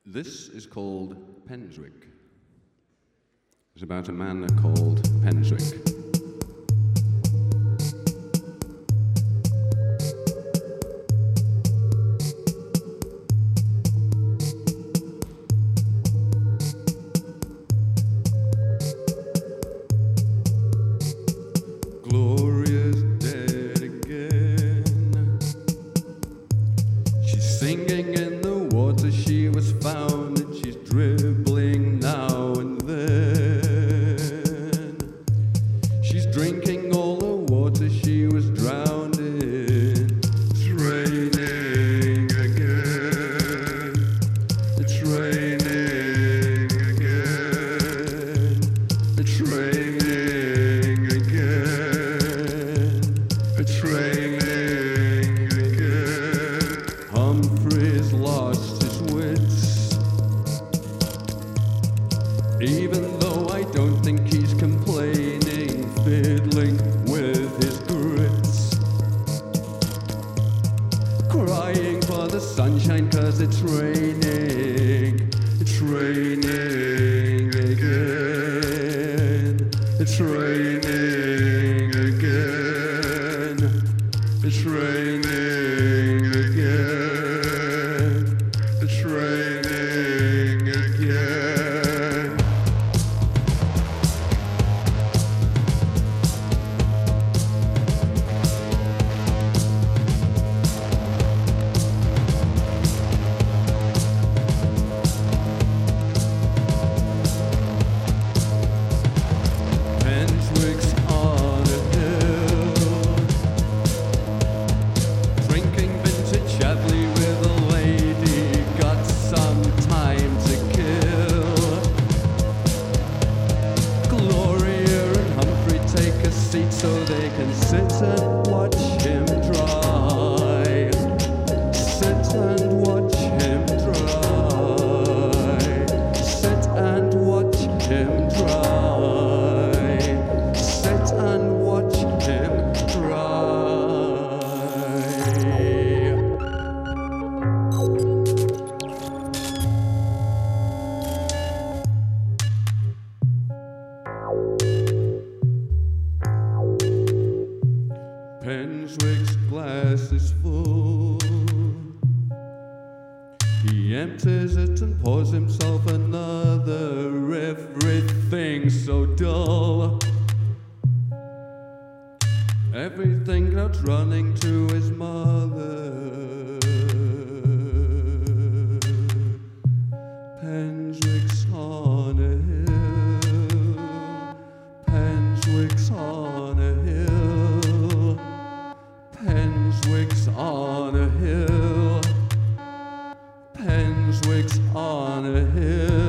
This is called Penswick. It's about a man called Penswick. Gloria's dead again. She's singing in the water she was found, and she's dribbling now and then. She's drinking all the water she was drowned in. It's raining again. It's raining again. It's raining again. It's raining again. Humphrey's lost his wits, even though I don't think he's complaining, fiddling with his grits, crying for the sunshine 'cause it's raining. It's raining again. It's raining again. It's raining again. It's raining again. Penswick's on a hill, drinking vintage Chablis with a lady, got some time to kill. Gloria and Humphrey take a seat so they can sit and watch him dry. Sit and watch him dry. Sit and watch him dry. Sit and watch him dry. Penswick's glass is full. He empties it and pours himself another. Everything's so dull. Everything out running to his mother. Penswick's on a hill. Penswick's on a hill. Penswick's on a hill. Penswick's on a hill.